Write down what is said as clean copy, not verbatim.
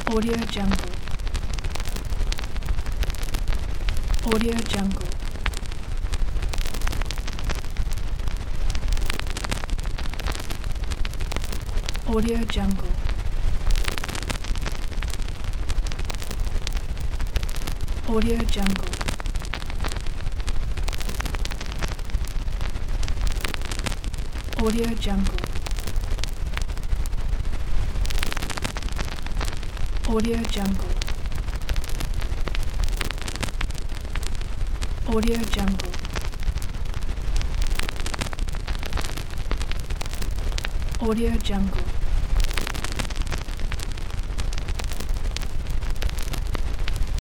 Audio Jungle. Audio Jungle. Audio Jungle. Audio Jungle. Audio Jungle. Audio Jungle. Audio Jungle. Audio Jungle.